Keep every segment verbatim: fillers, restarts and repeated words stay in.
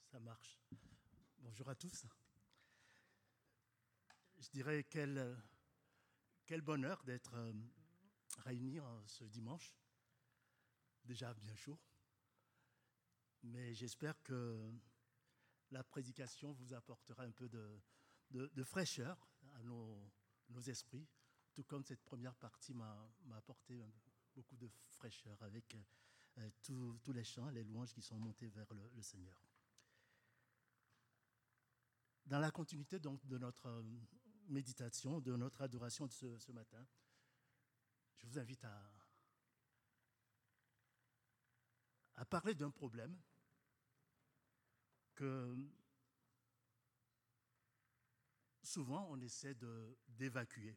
Ça marche. Bonjour à tous. Je dirais quel, quel bonheur d'être euh, réunis ce dimanche. Déjà bien chaud. Mais j'espère que la prédication vous apportera un peu de, de, de fraîcheur à nos, nos esprits, tout comme cette première partie m'a, m'a apporté beaucoup de fraîcheur avec euh, tous, tous les chants, les louanges qui sont montés vers le, le Seigneur. Dans la continuité donc de notre méditation, de notre adoration de ce, ce matin, je vous invite à, à parler d'un problème que souvent on essaie de, d'évacuer.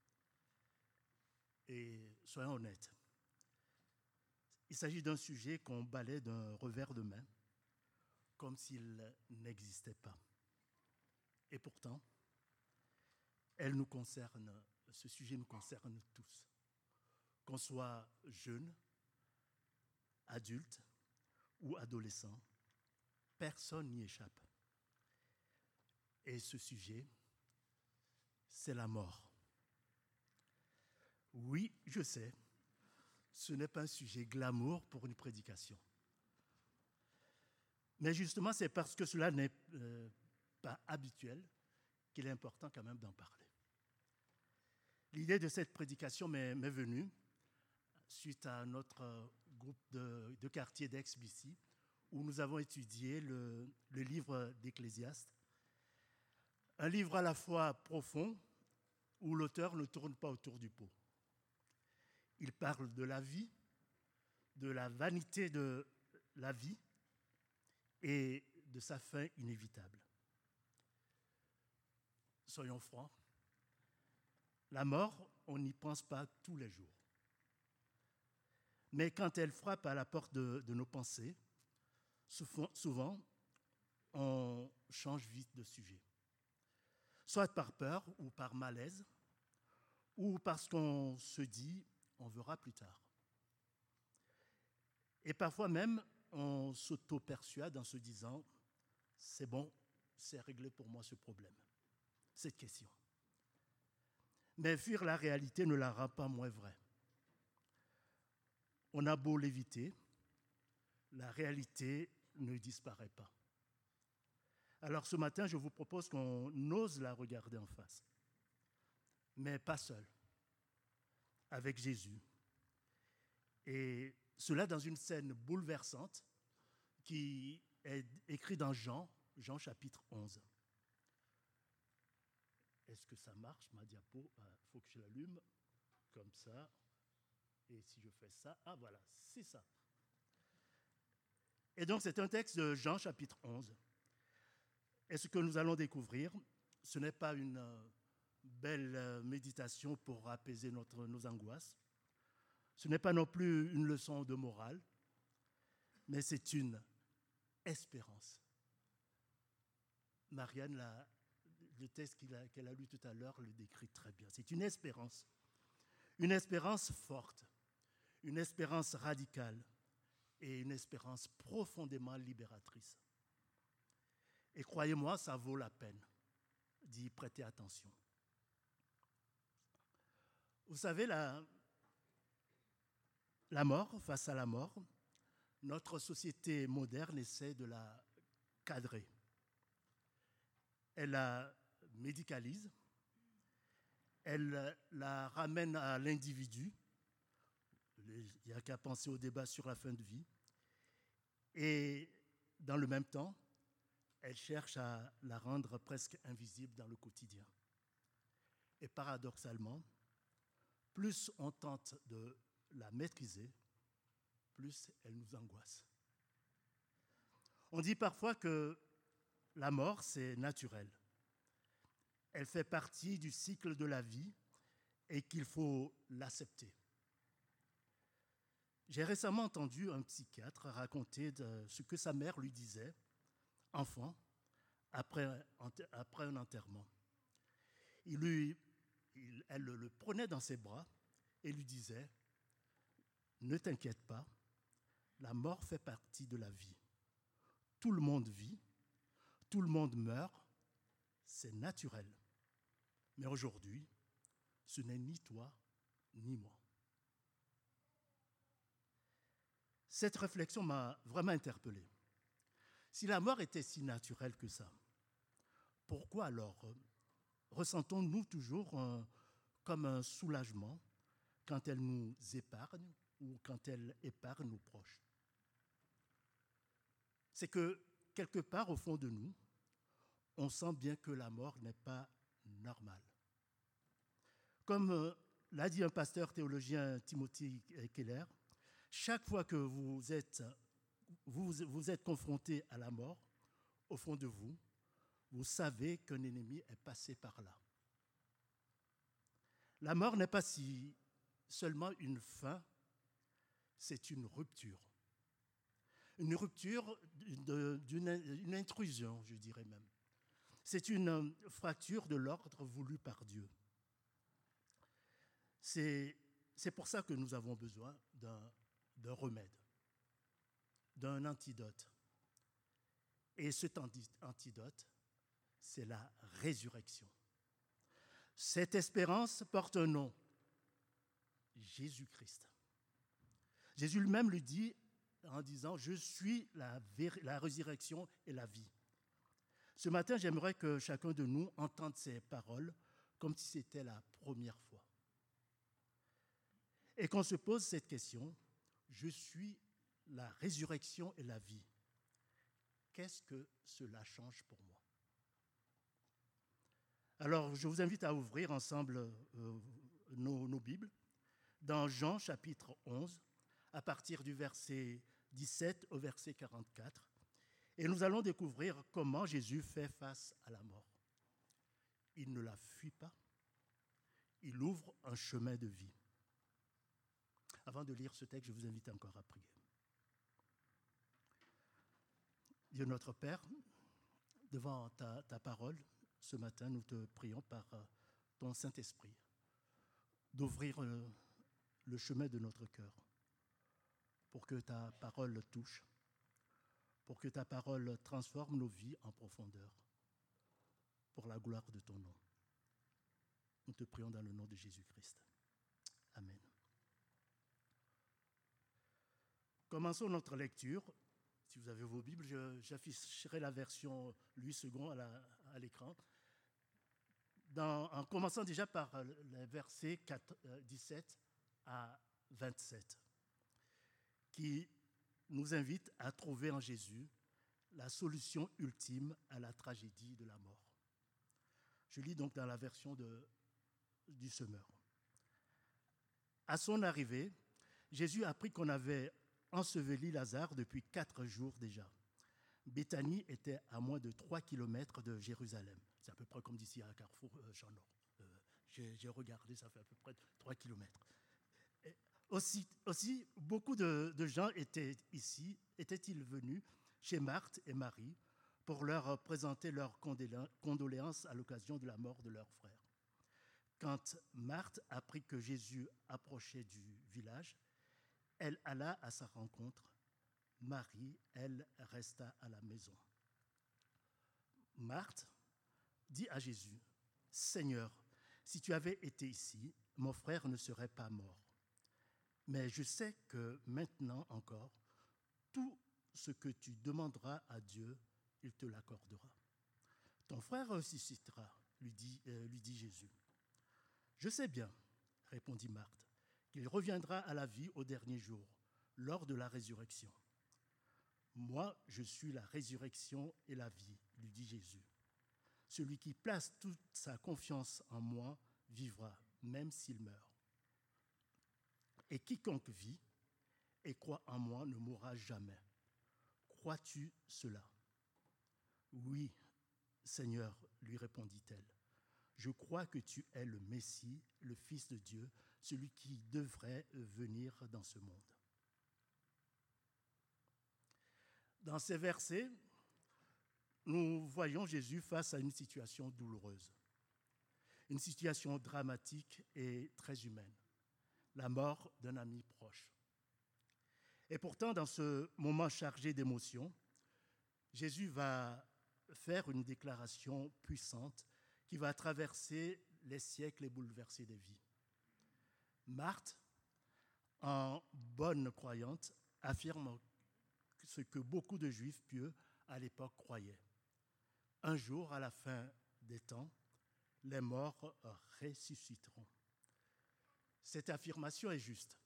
Et soyons honnêtes, il s'agit d'un sujet qu'on balaie d'un revers de main, comme s'il n'existait pas. Et pourtant, elle nous concerne, ce sujet nous concerne tous. Qu'on soit jeune, adulte ou adolescent, personne n'y échappe. Et ce sujet, c'est la mort. Oui, je sais, ce n'est pas un sujet glamour pour une prédication. Mais justement, c'est parce que cela n'est euh, pas habituel qu'il est important quand même d'en parler. L'idée de cette prédication m'est, m'est venue suite à notre groupe de, de quartier d'Aix-B C, où nous avons étudié le, le livre d'Ecclésiaste. Un livre à la fois profond, où l'auteur ne tourne pas autour du pot. Il parle de la vie, de la vanité de la vie et de sa fin inévitable. Soyons francs, la mort, on n'y pense pas tous les jours. Mais quand elle frappe à la porte de, de nos pensées, souvent, on change vite de sujet. Soit par peur ou par malaise, ou parce qu'on se dit « on verra plus tard ». Et parfois même, on s'auto-persuade en se disant « c'est bon, c'est réglé pour moi ce problème, cette question ». Mais fuir la réalité ne la rend pas moins vraie. On a beau l'éviter, la réalité ne disparaît pas. Alors ce matin, je vous propose qu'on ose la regarder en face, mais pas seul, avec Jésus. Et cela dans une scène bouleversante qui est écrite dans Jean, Jean chapitre onze. Est-ce que ça marche, ma diapo? Il faut que je l'allume, comme ça. Et si je fais ça, ah voilà, c'est ça. Et donc c'est un texte de Jean chapitre onze. Et ce que nous allons découvrir, ce n'est pas une belle méditation pour apaiser notre, nos angoisses. Ce n'est pas non plus une leçon de morale, mais c'est une espérance. Marianne, la, le texte qu'elle a, qu'elle a lu tout à l'heure le décrit très bien. C'est une espérance. Une espérance forte, une espérance radicale et une espérance profondément libératrice. Et croyez-moi, ça vaut la peine d'y prêter attention. Vous savez, la, la mort, face à la mort, notre société moderne essaie de la cadrer. Elle la médicalise, elle la ramène à l'individu. Il n'y a qu'à penser au débat sur la fin de vie. Et dans le même temps, elle cherche à la rendre presque invisible dans le quotidien. Et paradoxalement, plus on tente de la maîtriser, plus elle nous angoisse. On dit parfois que la mort, c'est naturel. Elle fait partie du cycle de la vie et qu'il faut l'accepter. J'ai récemment entendu un psychiatre raconter de ce que sa mère lui disait, enfant, après, après un enterrement. Il lui, il, elle le prenait dans ses bras et lui disait « Ne t'inquiète pas, la mort fait partie de la vie. Tout le monde vit tout le monde meurt, c'est naturel. Mais aujourd'hui, ce n'est ni toi ni moi. Cette réflexion m'a vraiment interpellé. Si la mort était si naturelle que ça, pourquoi alors euh, ressentons-nous toujours un, comme un soulagement quand elle nous épargne ou quand elle épargne nos proches? C'est que quelque part au fond de nous, on sent bien que la mort n'est pas normale. Comme euh, l'a dit un pasteur théologien, Timothy Keller, chaque fois que vous êtes, vous, vous êtes confronté à la mort, au fond de vous, vous savez qu'un ennemi est passé par là. La mort n'est pas si seulement une fin, c'est une rupture. Une rupture d'une intrusion, je dirais même. C'est une fracture de l'ordre voulu par Dieu. C'est, c'est pour ça que nous avons besoin d'un, d'un remède, d'un antidote. Et cet antidote, c'est la résurrection. Cette espérance porte un nom, Jésus-Christ. Jésus lui-même lui dit en disant « Je suis la, la résurrection et la vie ». Ce matin, j'aimerais que chacun de nous entende ces paroles comme si c'était la première fois. Et qu'on se pose cette question, je suis la résurrection et la vie. Qu'est-ce que cela change pour moi? Alors, je vous invite à ouvrir ensemble euh, nos, nos Bibles dans Jean chapitre onze, à partir du verset dix-sept au verset quarante-quatre. Et nous allons découvrir comment Jésus fait face à la mort. Il ne la fuit pas, il ouvre un chemin de vie. Avant de lire ce texte, je vous invite encore à prier. Dieu notre Père, devant ta, ta parole, ce matin, nous te prions par ton Saint-Esprit d'ouvrir le, le chemin de notre cœur pour que ta parole touche, pour que ta parole transforme nos vies en profondeur, pour la gloire de ton nom. Nous te prions dans le nom de Jésus-Christ. Amen. Commençons notre lecture. Si vous avez vos Bibles, je, j'afficherai la version huit secondes à, la, à l'écran. Dans, en commençant déjà par les versets quatre, euh, dix-sept à vingt-sept, qui nous invitent à trouver en Jésus la solution ultime à la tragédie de la mort. Je lis donc dans la version de, du semeur. À son arrivée, Jésus apprit qu'on avait enseveli Lazare depuis quatre jours déjà. Béthanie était à moins de trois kilomètres de Jérusalem. C'est à peu près comme d'ici à Carrefour euh, Champ-Nord. Euh, j'ai, j'ai regardé, ça fait à peu près trois kilomètres. Et aussi, aussi, beaucoup de, de gens étaient ici, étaient-ils venus chez Marthe et Marie pour leur présenter leurs condoléances à l'occasion de la mort de leur frère. Quand Marthe apprit que Jésus approchait du village, elle alla à sa rencontre. Marie, elle, resta à la maison. Marthe dit à Jésus, « Seigneur, si tu avais été ici, mon frère ne serait pas mort. Mais je sais que maintenant encore, tout ce que tu demanderas à Dieu, il te l'accordera. Ton frère ressuscitera, lui dit, euh, lui dit Jésus. Je sais bien, répondit Marthe, qu'il reviendra à la vie au dernier jour, lors de la résurrection. Moi, je suis la résurrection et la vie, lui dit Jésus. Celui qui place toute sa confiance en moi vivra, même s'il meurt. Et quiconque vit et croit en moi ne mourra jamais. Crois-tu cela? Oui, Seigneur, lui répondit-elle. Je crois que tu es le Messie, le Fils de Dieu, celui qui devrait venir dans ce monde. Dans ces versets, nous voyons Jésus face à une situation douloureuse, une situation dramatique et très humaine, la mort d'un ami proche. Et pourtant, dans ce moment chargé d'émotions, Jésus va faire une déclaration puissante qui va traverser les siècles et bouleverser des vies. Marthe, en bonne croyante, affirme ce que beaucoup de juifs pieux à l'époque croyaient. Un jour, à la fin des temps, les morts ressusciteront. Cette affirmation est juste.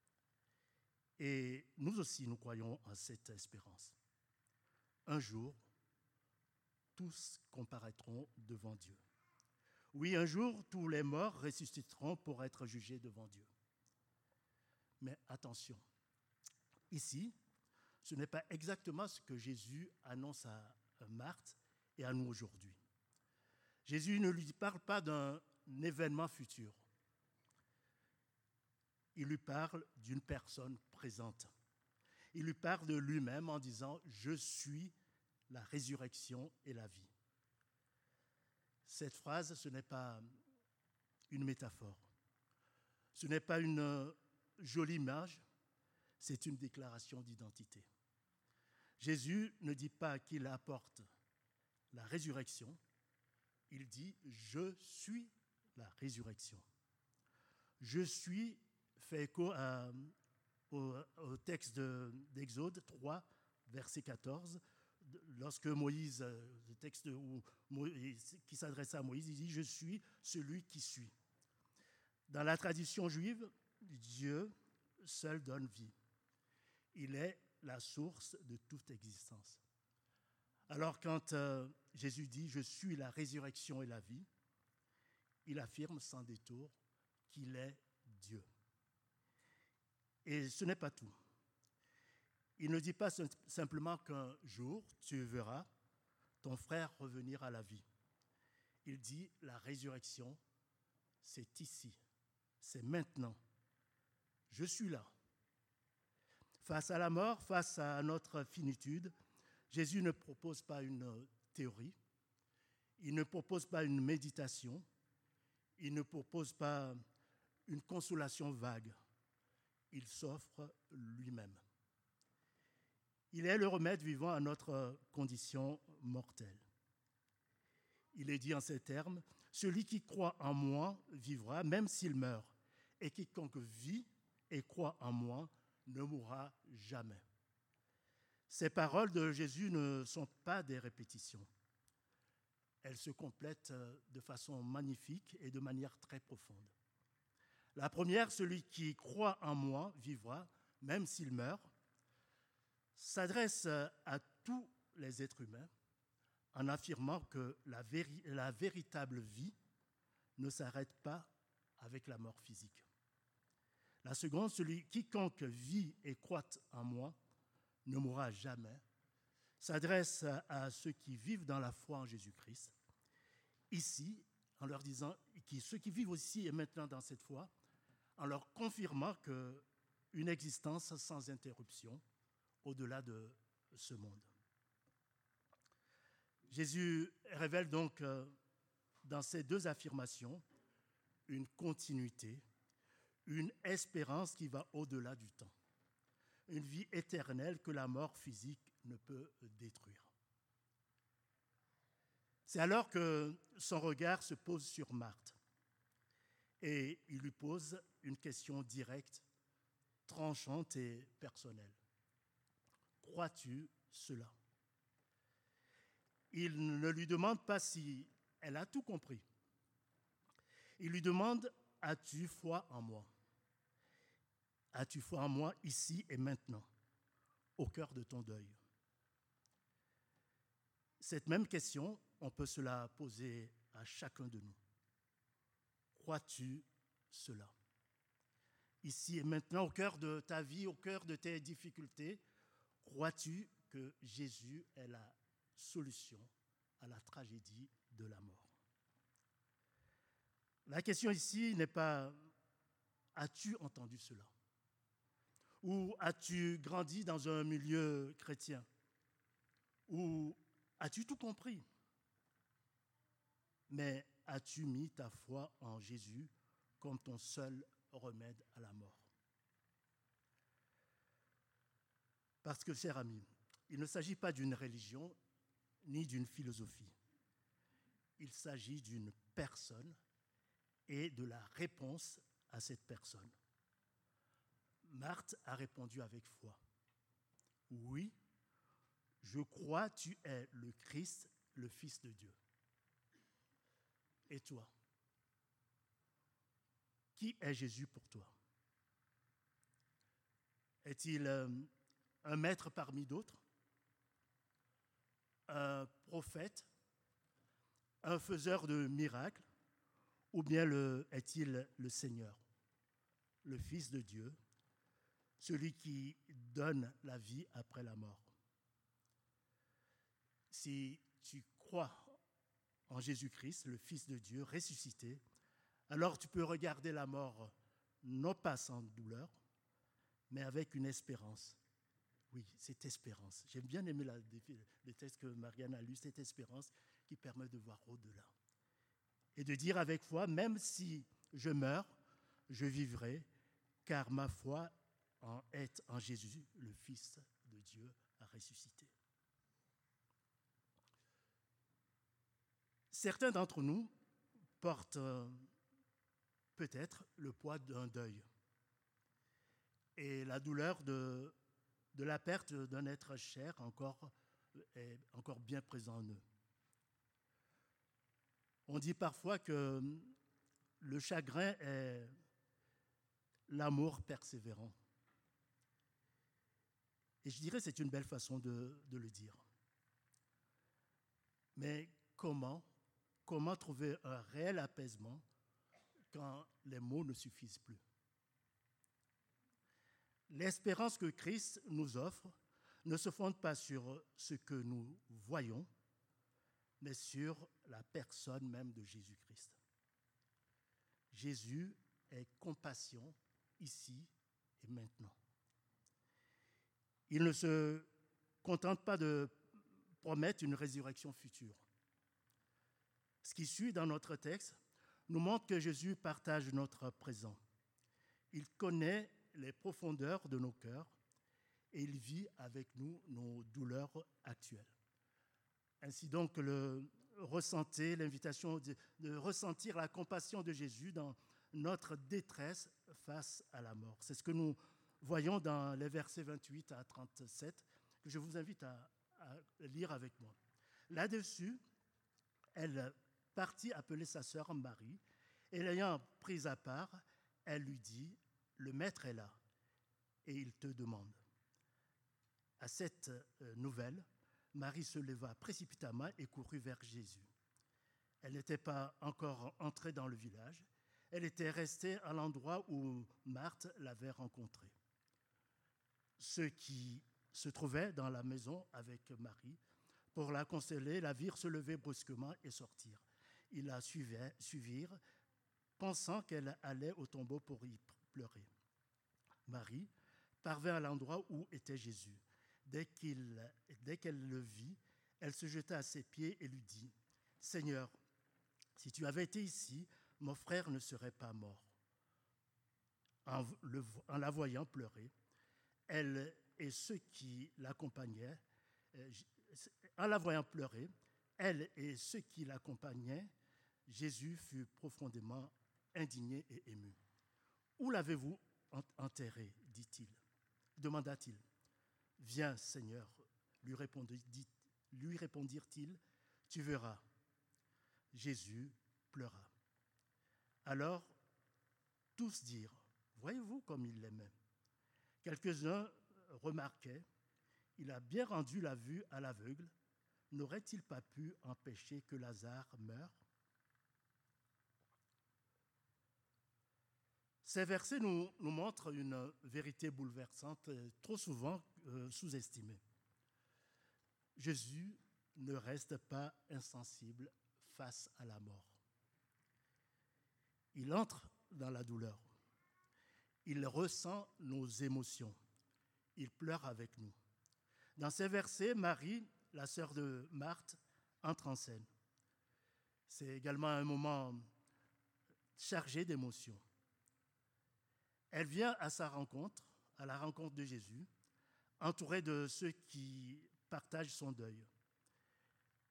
Et nous aussi, nous croyons en cette espérance. Un jour, tous comparaîtront devant Dieu. Oui, un jour, tous les morts ressusciteront pour être jugés devant Dieu. Mais attention, ici, ce n'est pas exactement ce que Jésus annonce à Marthe et à nous aujourd'hui. Jésus ne lui parle pas d'un événement futur. Il lui parle d'une personne présente. Il lui parle de lui-même en disant « Je suis la résurrection et la vie ». Cette phrase, ce n'est pas une métaphore. Ce n'est pas une jolie image, c'est une déclaration d'identité. Jésus ne dit pas qu'il apporte la résurrection, il dit « Je suis la résurrection ». Je suis fait écho à, au, au texte de, d'Exode trois, verset quatorze, lorsque Moïse, le texte où Moïse, qui s'adresse à Moïse, il dit « Je suis celui qui suis ». Dans la tradition juive, Dieu seul donne vie. Il est la source de toute existence. Alors quand euh, Jésus dit « Je suis la résurrection et la vie », il affirme sans détour qu'il est Dieu. Et ce n'est pas tout. Il ne dit pas simplement qu'un jour, tu verras ton frère revenir à la vie. Il dit la résurrection, c'est ici, c'est maintenant. Je suis là. Face à la mort, face à notre finitude, Jésus ne propose pas une théorie, il ne propose pas une méditation, il ne propose pas une consolation vague. Il s'offre lui-même. Il est le remède vivant à notre condition mortelle. Il est dit en ces termes, « Celui qui croit en moi vivra, même s'il meurt, et quiconque vit et croit en moi ne mourra jamais. » Ces paroles de Jésus ne sont pas des répétitions. Elles se complètent de façon magnifique et de manière très profonde. La première, celui qui croit en moi vivra, même s'il meurt, s'adresse à tous les êtres humains en affirmant que la, véri- la véritable vie ne s'arrête pas avec la mort physique. La seconde, celui quiconque vit et croit en moi ne mourra jamais, s'adresse à ceux qui vivent dans la foi en Jésus-Christ, ici, en leur disant, qui, ceux qui vivent aussi et maintenant dans cette foi, en leur confirmant qu'une existence sans interruption au-delà de ce monde. Jésus révèle donc dans ces deux affirmations une continuité, une espérance qui va au-delà du temps, une vie éternelle que la mort physique ne peut détruire. C'est alors que son regard se pose sur Marthe et il lui pose une question directe, tranchante et personnelle. Crois-tu cela ? Il ne lui demande pas si elle a tout compris. Il lui demande, as-tu foi en moi ? As-tu foi en moi ici et maintenant, au cœur de ton deuil ? Cette même question, on peut se la poser à chacun de nous. Crois-tu cela ? Ici et maintenant, au cœur de ta vie, au cœur de tes difficultés, crois-tu que Jésus est la solution à la tragédie de la mort ? La question ici n'est pas « as-tu entendu cela ?» ou « as-tu grandi dans un milieu chrétien ?» ou « as-tu tout compris ?» Mais as-tu mis ta foi en Jésus comme ton seul remède à la mort ? Parce que, chers amis, il ne s'agit pas d'une religion ni d'une philosophie. Il s'agit d'une personne et de la réponse à cette personne. Marthe a répondu avec foi. Oui, je crois tu es le Christ, le Fils de Dieu. Et toi? Qui est Jésus pour toi? Est-il euh, un maître parmi d'autres? Un prophète? Un faiseur de miracles? Ou bien le, est-il le Seigneur, le Fils de Dieu, celui qui donne la vie après la mort? Si tu crois en Jésus-Christ, le Fils de Dieu, ressuscité, alors tu peux regarder la mort non pas sans douleur, mais avec une espérance. Oui, cette espérance. J'ai bien aimé la, le texte que Marianne a lu, cette espérance qui permet de voir au-delà. Et de dire avec foi, même si je meurs, je vivrai, car ma foi en est en Jésus, le Fils de Dieu, a ressuscité. Certains d'entre nous portent euh, peut-être le poids d'un deuil et la douleur de, de la perte d'un être cher encore, est encore bien présent en eux. On dit parfois que le chagrin est l'amour persévérant. Et je dirais que c'est une belle façon de, de le dire. Mais comment, comment trouver un réel apaisement quand les mots ne suffisent plus? L'espérance que Christ nous offre ne se fonde pas sur ce que nous voyons, mais sur la personne même de Jésus-Christ. Jésus est compassion ici et maintenant. Il ne se contente pas de promettre une résurrection future. Ce qui suit dans notre texte nous montre que Jésus partage notre présent. Il connaît les profondeurs de nos cœurs et il vit avec nous nos douleurs actuelles. Ainsi donc, le ressentez l'invitation de, de ressentir la compassion de Jésus dans notre détresse face à la mort. C'est ce que nous voyons dans les versets vingt-huit à trente-sept, que je vous invite à, à lire avec moi. Là-dessus, elle partit appeler sa sœur Marie, et l'ayant prise à part, elle lui dit, « Le maître est là, et il te demande. » À cette nouvelle, Marie se leva précipitamment et courut vers Jésus. Elle n'était pas encore entrée dans le village, elle était restée à l'endroit où Marthe l'avait rencontrée. Ceux qui se trouvaient dans la maison avec Marie, pour la consoler, la virent se lever brusquement et sortir. Ils la suivaient, suivirent, pensant qu'elle allait au tombeau pour y pleurer. Marie parvint à l'endroit où était Jésus. Dès, qu'il, dès qu'elle le vit, elle se jeta à ses pieds et lui dit, « Seigneur, si tu avais été ici, mon frère ne serait pas mort. » En, le, en la voyant pleurer, elle et ceux qui l'accompagnaient, en la voyant pleurer, elle et ceux qui l'accompagnaient, Jésus fut profondément indigné et ému. « Où l'avez-vous enterré ?» dit-il. Demanda-t-il. « Viens, Seigneur, lui, répondit, lui répondirent-ils, tu verras. » Jésus pleura. Alors, tous dirent, voyez-vous comme il l'aimait. Quelques-uns remarquaient, il a bien rendu la vue à l'aveugle, n'aurait-il pas pu empêcher que Lazare meure? Ces versets nous, nous montrent une vérité bouleversante, trop souvent euh, sous-estimée. Jésus ne reste pas insensible face à la mort. Il entre dans la douleur. Il ressent nos émotions. Il pleure avec nous. Dans ces versets, Marie, la sœur de Marthe, entre en scène. C'est également un moment chargé d'émotions. Elle vient à sa rencontre, à la rencontre de Jésus, entourée de ceux qui partagent son deuil.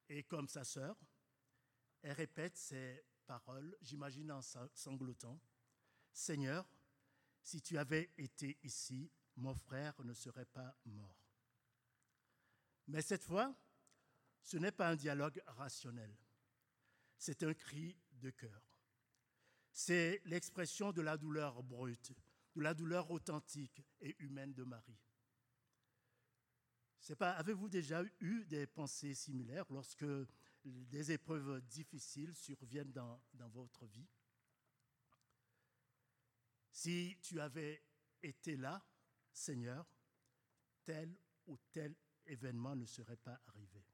Et comme sa sœur, elle répète ces paroles, j'imagine en sanglotant. « Seigneur, si tu avais été ici, mon frère ne serait pas mort. » Mais cette fois, ce n'est pas un dialogue rationnel. C'est un cri de cœur. C'est l'expression de la douleur brute, de la douleur authentique et humaine de Marie. C'est pas, avez-vous déjà eu des pensées similaires lorsque des épreuves difficiles surviennent dans, dans votre vie? Si tu avais été là, Seigneur, tel ou tel événement ne serait pas arrivé.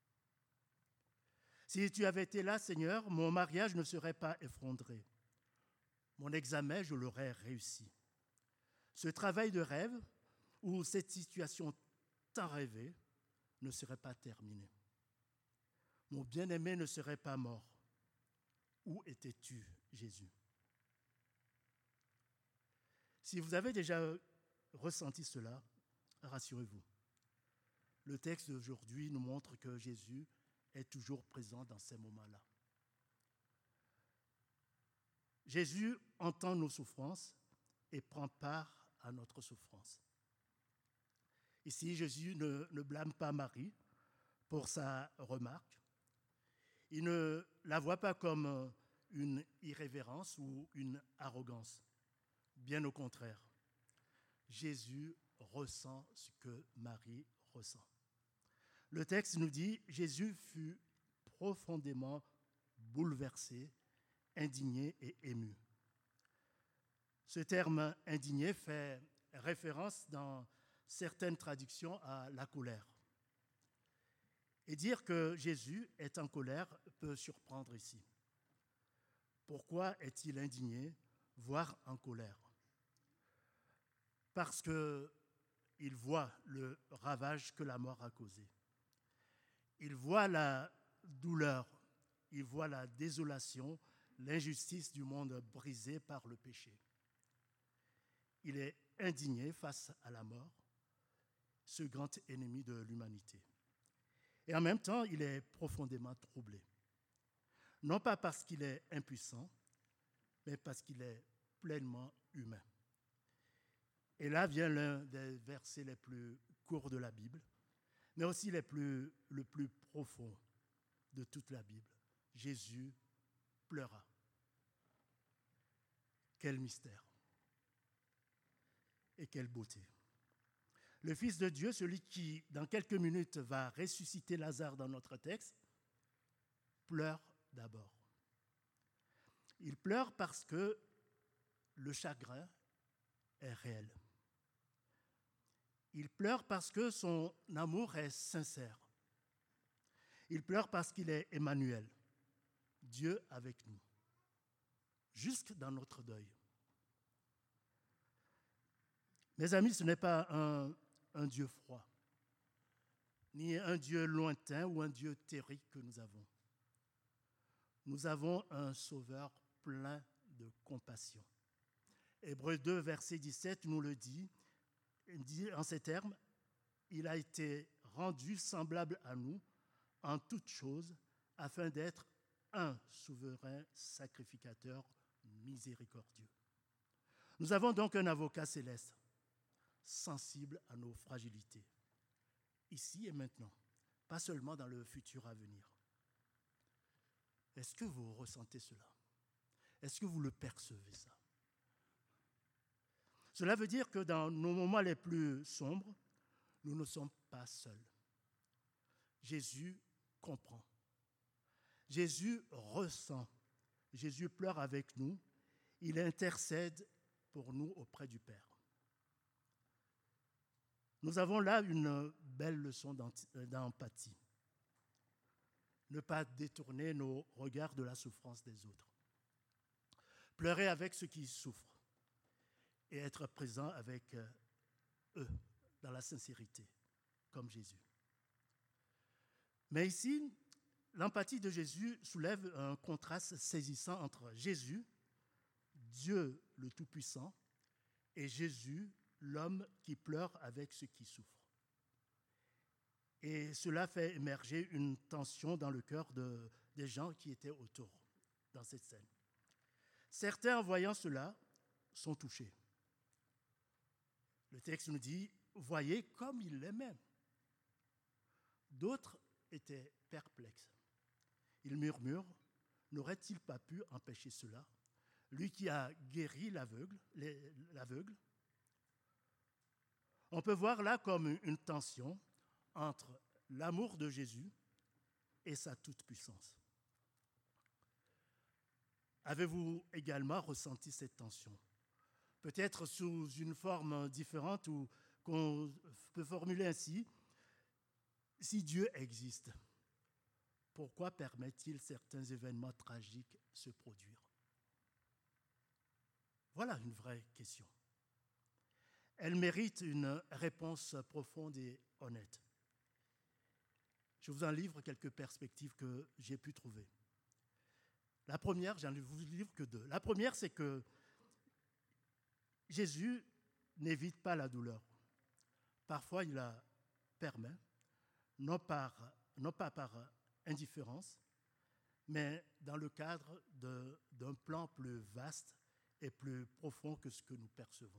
Si tu avais été là, Seigneur, mon mariage ne serait pas effondré. Mon examen, je l'aurais réussi. Ce travail de rêve ou cette situation tant rêvée ne serait pas terminée. Mon bien-aimé ne serait pas mort. Où étais-tu, Jésus? Si vous avez déjà ressenti cela, rassurez-vous. Le texte d'aujourd'hui nous montre que Jésus est toujours présent dans ces moments-là. Jésus entend nos souffrances et prend part à notre souffrance. Ici, Jésus ne, ne blâme pas Marie pour sa remarque. Il ne la voit pas comme une irrévérence ou une arrogance. Bien au contraire, Jésus ressent ce que Marie ressent. Le texte nous dit « Jésus fut profondément bouleversé, indigné et ému ». Ce terme « indigné » fait référence dans certaines traductions à la colère. Et dire que Jésus est en colère peut surprendre ici. Pourquoi est-il indigné, voire en colère? Parce qu'il voit le ravage que la mort a causé. Il voit la douleur, il voit la désolation, l'injustice du monde brisé par le péché. Il est indigné face à la mort, ce grand ennemi de l'humanité. Et en même temps, il est profondément troublé. Non pas parce qu'il est impuissant, mais parce qu'il est pleinement humain. Et là vient l'un des versets les plus courts de la Bible, mais aussi les plus, le plus profond de toute la Bible. Jésus pleura. Quel mystère et quelle beauté. Le Fils de Dieu, celui qui, dans quelques minutes, va ressusciter Lazare dans notre texte, pleure d'abord. Il pleure parce que le chagrin est réel. Il pleure parce que son amour est sincère. Il pleure parce qu'il est Emmanuel, Dieu avec nous, jusque dans notre deuil. Mes amis, ce n'est pas un, un Dieu froid, ni un Dieu lointain ou un Dieu terrible que nous avons. Nous avons un Sauveur plein de compassion. Hébreux deux, verset dix-sept, nous le dit, dit en ces termes, « Il a été rendu semblable à nous en toutes choses, afin d'être un souverain sacrificateur miséricordieux. » Nous avons donc un avocat céleste, sensible à nos fragilités, ici et maintenant, pas seulement dans le futur à venir. Est-ce que vous ressentez cela? Est-ce que vous le percevez, ça? Cela veut dire que dans nos moments les plus sombres, nous ne sommes pas seuls. Jésus comprend. Jésus ressent. Jésus pleure avec nous. Il intercède pour nous auprès du Père. Nous avons là une belle leçon d'empathie. Ne pas détourner nos regards de la souffrance des autres. Pleurer avec ceux qui souffrent et être présent avec eux dans la sincérité, comme Jésus. Mais ici, l'empathie de Jésus soulève un contraste saisissant entre Jésus, Dieu le Tout-Puissant, et Jésus, l'homme qui pleure avec ceux qui souffrent. Et cela fait émerger une tension dans le cœur de, des gens qui étaient autour dans cette scène. Certains, en voyant cela, sont touchés. Le texte nous dit, voyez comme il l'aimait. D'autres étaient perplexes. Ils murmurent, n'aurait-il pas pu empêcher cela? Lui qui a guéri l'aveugle, l'aveugle. On peut voir là comme une tension entre l'amour de Jésus et sa toute-puissance. Avez-vous également ressenti cette tension? Peut-être sous une forme différente ou qu'on peut formuler ainsi. Si Dieu existe, pourquoi permet-il certains événements tragiques se produire? Voilà une vraie question. Elle mérite une réponse profonde et honnête. Je vous en livre quelques perspectives que j'ai pu trouver. La première, j'en vous livre que deux. La première, c'est que Jésus n'évite pas la douleur. Parfois, il la permet, non, par, non pas par indifférence, mais dans le cadre de, d'un plan plus vaste et plus profond que ce que nous percevons.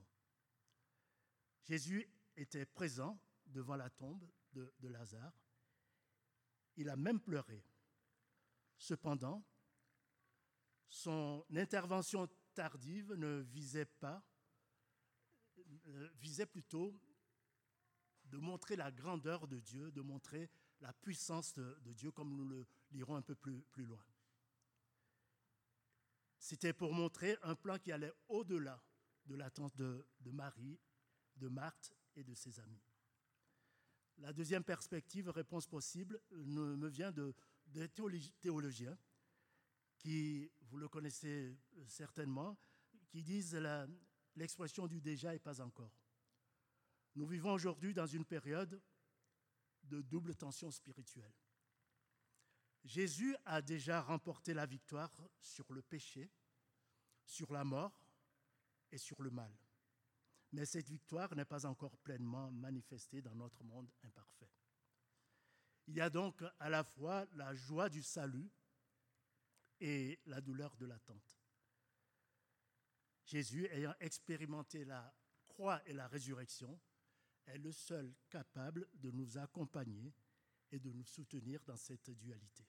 Jésus était présent devant la tombe de, de Lazare. Il a même pleuré. Cependant, son intervention tardive ne visait pas, euh, visait plutôt de montrer la grandeur de Dieu, de montrer la puissance de, de Dieu, comme nous le lirons un peu plus, plus loin. C'était pour montrer un plan qui allait au-delà de l'attente de, de Marie, de Marthe et de ses amis. La deuxième perspective, réponse possible, me vient de, de théologiens qui, vous le connaissez certainement, qui disent la, l'expression du déjà et pas encore. Nous vivons aujourd'hui dans une période de double tension spirituelle. Jésus a déjà remporté la victoire sur le péché, sur la mort et sur le mal. Mais cette victoire n'est pas encore pleinement manifestée dans notre monde imparfait. Il y a donc à la fois la joie du salut et la douleur de l'attente. Jésus, ayant expérimenté la croix et la résurrection, est le seul capable de nous accompagner et de nous soutenir dans cette dualité.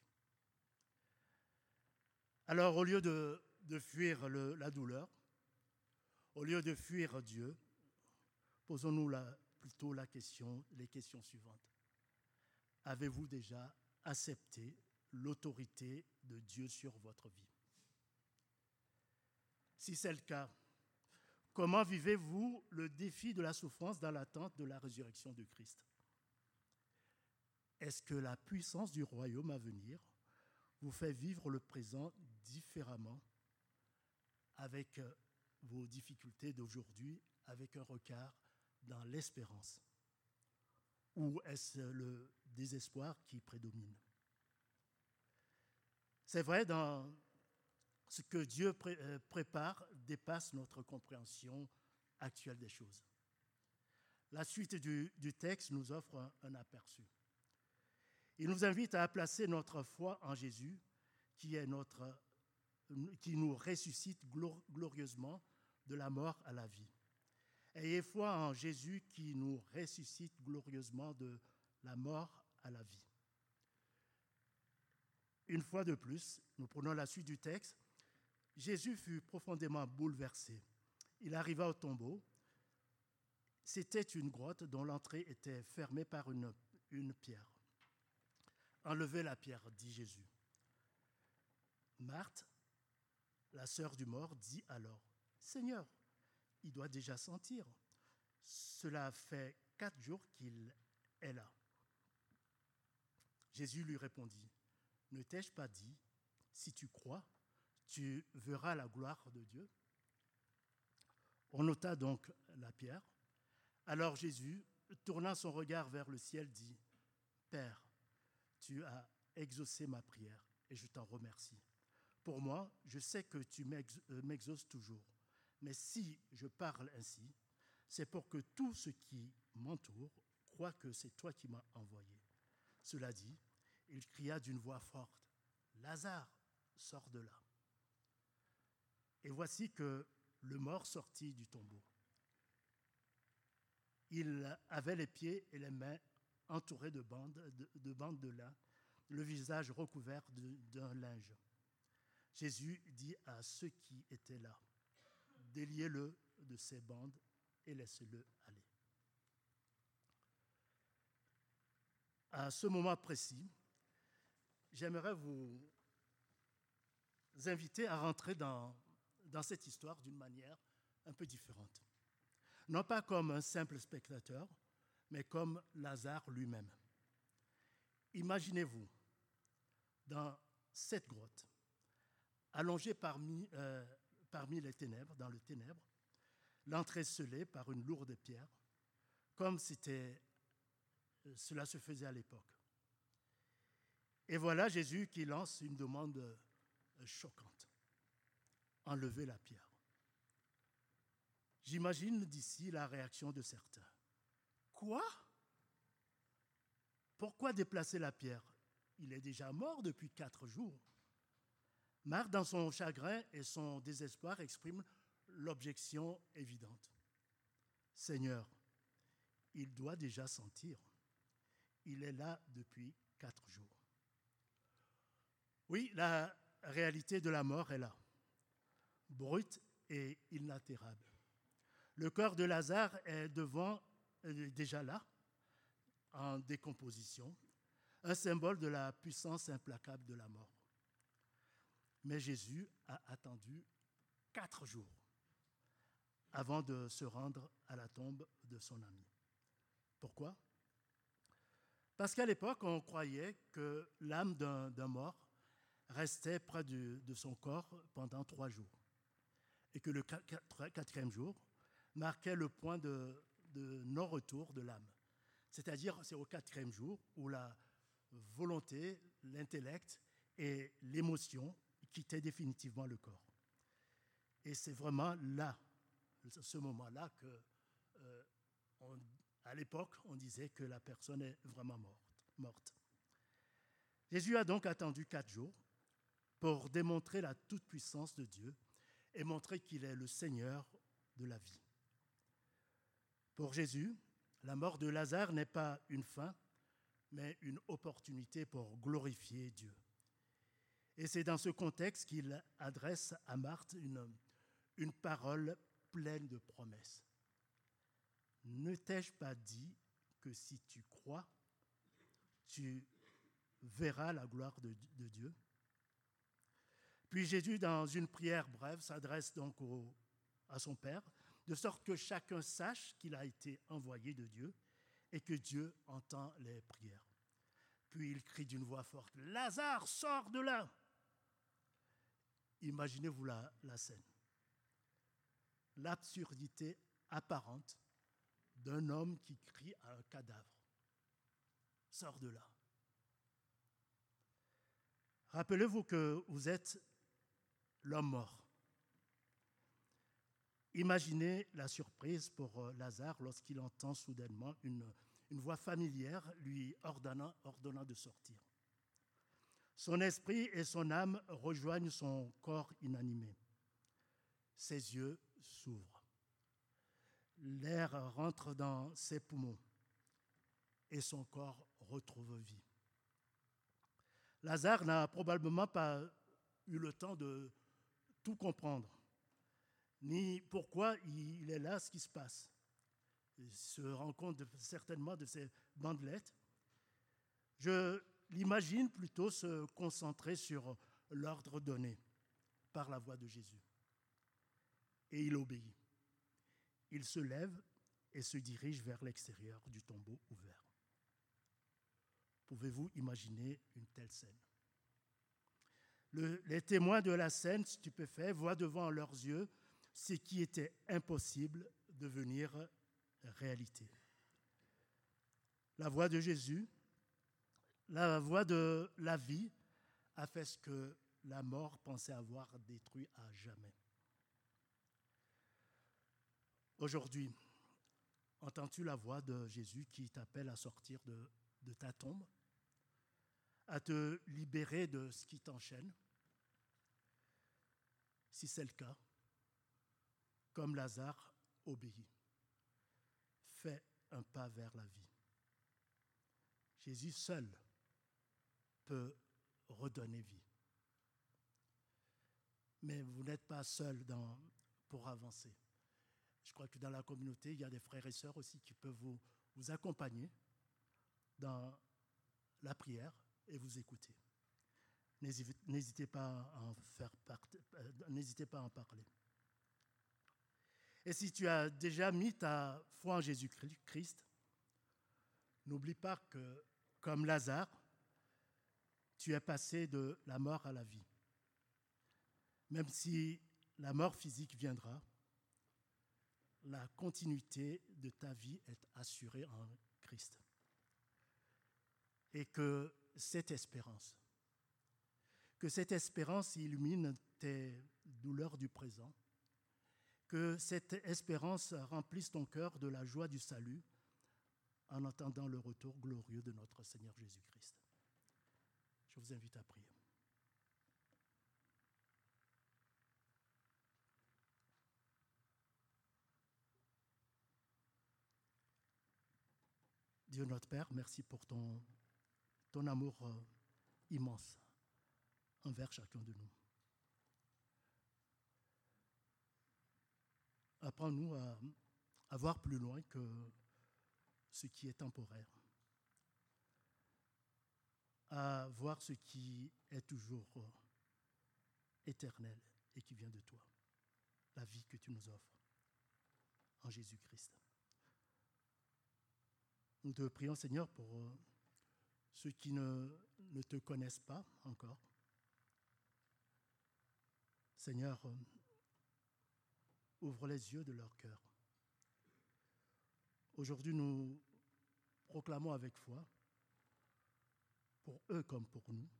Alors, au lieu de, de fuir le, la douleur, au lieu de fuir Dieu, posons-nous la, plutôt la question, les questions suivantes. Avez-vous déjà accepté l'autorité de Dieu sur votre vie? Si c'est le cas, comment vivez-vous le défi de la souffrance dans l'attente de la résurrection de Christ? Est-ce que la puissance du royaume à venir vous fait vivre le présent différemment avec vos difficultés d'aujourd'hui, avec un regard dans l'espérance? Ou est-ce le désespoir qui prédomine? C'est vrai, dans ce que Dieu pré- prépare dépasse notre compréhension actuelle des choses. La suite du, du texte nous offre un, un aperçu. Il nous invite à placer notre foi en Jésus, qui, est notre, qui nous ressuscite glorieusement de la mort à la vie. Ayez foi en Jésus qui nous ressuscite glorieusement de la mort à la vie. Une fois de plus, nous prenons la suite du texte. Jésus fut profondément bouleversé. Il arriva au tombeau. C'était une grotte dont l'entrée était fermée par une, une pierre. Enlevez la pierre, dit Jésus. Marthe, la sœur du mort, dit alors, Seigneur, il doit déjà sentir. Cela fait quatre jours qu'il est là. Jésus lui répondit, ne t'ai-je pas dit, si tu crois, tu verras la gloire de Dieu? On nota donc la pierre. Alors Jésus, tournant son regard vers le ciel, dit, Père, tu as exaucé ma prière et je t'en remercie. Pour moi, je sais que tu m'exauces toujours. Mais si je parle ainsi, c'est pour que tous ceux qui m'entourent croient que c'est toi qui m'as envoyé. cela dit, il cria d'une voix forte, « Lazare, sors de là !» Et voici que le mort sortit du tombeau. Il avait les pieds et les mains entourés de bandes de, de, bandes de lin, le visage recouvert d'un linge. Jésus dit à ceux qui étaient là, « Déliez-le de ses bandes et laissez-le aller. » À ce moment précis, j'aimerais vous inviter à rentrer dans, dans cette histoire d'une manière un peu différente. Non pas comme un simple spectateur, mais comme Lazare lui-même. Imaginez-vous, dans cette grotte, allongé parmi, euh, parmi les ténèbres, dans le ténèbre, l'entrée scellée par une lourde pierre, comme c'était, cela se faisait à l'époque. Et voilà Jésus qui lance une demande choquante. Enlevez la pierre. J'imagine d'ici la réaction de certains. Quoi? Pourquoi déplacer la pierre? Il est déjà mort depuis quatre jours. Marc, dans son chagrin et son désespoir, exprime l'objection évidente. Seigneur, il doit déjà sentir. Il est là depuis quatre jours. Oui, la réalité de la mort est là, brute et inaltérable. Le corps de Lazare est devant, est déjà là, en décomposition, un symbole de la puissance implacable de la mort. Mais Jésus a attendu quatre jours avant de se rendre à la tombe de son ami. Pourquoi? Parce qu'à l'époque, on croyait que l'âme d'un, d'un mort restait près de, de son corps pendant trois jours et que le quatrième jour marquait le point de, de non-retour de l'âme. C'est-à-dire, c'est au quatrième jour où la volonté, l'intellect et l'émotion quittaient définitivement le corps. Et c'est vraiment là, ce moment-là, que, euh, on, à l'époque, on disait que la personne est vraiment morte, morte. Jésus a donc attendu quatre jours pour démontrer la toute-puissance de Dieu et montrer qu'il est le Seigneur de la vie. Pour Jésus, la mort de Lazare n'est pas une fin, mais une opportunité pour glorifier Dieu. Et c'est dans ce contexte qu'il adresse à Marthe une, une parole pleine de promesses. Ne t'ai-je pas dit que si tu crois, tu verras la gloire de, de Dieu? Puis Jésus, dans une prière brève, s'adresse donc au, à son Père, de sorte que chacun sache qu'il a été envoyé de Dieu et que Dieu entend les prières. Puis il crie d'une voix forte, « Lazare, sors de là !» Imaginez-vous la, la scène. L'absurdité apparente d'un homme qui crie à un cadavre. « Sors de là !» Rappelez-vous que vous êtes l'homme mort. Imaginez la surprise pour Lazare lorsqu'il entend soudainement une, une voix familière lui ordonnant, ordonnant de sortir. Son esprit et son âme rejoignent son corps inanimé. Ses yeux s'ouvrent. L'air rentre dans ses poumons et son corps retrouve vie. Lazare n'a probablement pas eu le temps de tout comprendre, ni pourquoi il est là, ce qui se passe. Il se rend compte de, certainement de ces bandelettes. Je l'imagine plutôt se concentrer sur l'ordre donné par la voix de Jésus. Et il obéit. Il se lève et se dirige vers l'extérieur du tombeau ouvert. Pouvez-vous imaginer une telle scène? Le, les témoins de la scène, stupéfaits, voient devant leurs yeux ce qui était impossible devenir réalité. La voix de Jésus, la voix de la vie, a fait ce que la mort pensait avoir détruit à jamais. Aujourd'hui, entends-tu la voix de Jésus qui t'appelle à sortir de, de ta tombe? à te libérer de ce qui t'enchaîne. Si c'est le cas, comme Lazare, obéis. Fais un pas vers la vie. Jésus seul peut redonner vie. Mais vous n'êtes pas seul dans, pour avancer. Je crois que dans la communauté, il y a des frères et sœurs aussi qui peuvent vous, vous accompagner dans la prière et vous écouter. N'hésitez pas à en faire part, n'hésitez pas à en parler. Et si tu as déjà mis ta foi en Jésus-Christ, n'oublie pas que, comme Lazare, tu es passé de la mort à la vie. Même si la mort physique viendra, la continuité de ta vie est assurée en Christ. Et que cette espérance, que cette espérance illumine tes douleurs du présent, que cette espérance remplisse ton cœur de la joie du salut en attendant le retour glorieux de notre Seigneur Jésus-Christ. Je vous invite à prier. Dieu notre Père, merci pour ton, ton amour euh, immense envers chacun de nous. Apprends-nous à, à voir plus loin que ce qui est temporaire, à voir ce qui est toujours euh, éternel et qui vient de toi, la vie que tu nous offres en Jésus-Christ. Nous te prions, Seigneur, pour euh, ceux qui ne, ne te connaissent pas encore. Seigneur, euh, ouvre les yeux de leur cœur. Aujourd'hui, nous proclamons avec foi, pour eux comme pour nous,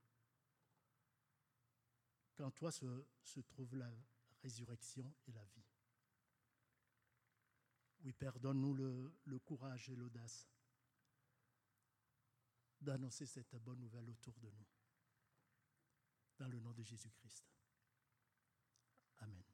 qu'en toi se, se trouve la résurrection et la vie. Oui, Père, donne-nous le, le courage et l'audace d'annoncer cette bonne nouvelle autour de nous. Dans le nom de Jésus-Christ. Amen.